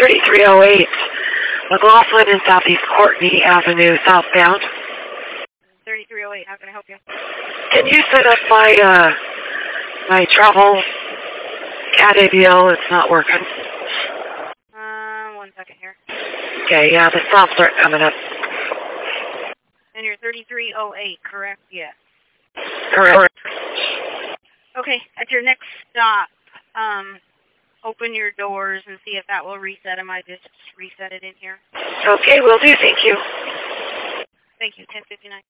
3308 McLaughlin and Southeast Courtney Avenue southbound. 3308, how can I help you? Can you set up my travel cat ABL? It's not working. 1 second here. Okay, yeah, the stops aren't coming up. And you're 3308, correct? Yes. Correct. Okay, at your next stop, open your doors and see if that will reset them. I just reset it in here. Okay, will do. Thank you. Thank you. 1059.